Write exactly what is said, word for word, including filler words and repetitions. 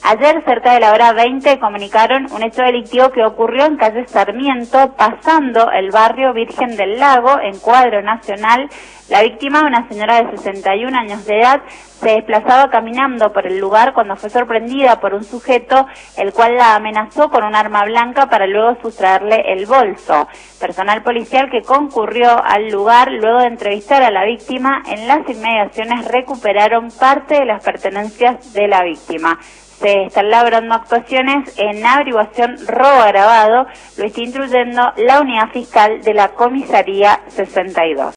Ayer, cerca de la hora veinte, comunicaron un hecho delictivo que ocurrió en calle Sarmiento, pasando el barrio Virgen del Lago, en Cuadro Nacional. La víctima, una señora de sesenta y un años de edad, se desplazaba caminando por el lugar cuando fue sorprendida por un sujeto, el cual la amenazó con un arma blanca para luego sustraerle el bolso. Personal policial que concurrió al lugar, luego de entrevistar a la víctima, en las inmediaciones recuperaron parte de las pertenencias de la víctima. Se están labrando actuaciones en averiguación robo agravado, lo está instruyendo la unidad fiscal de la comisaría sesenta y dos.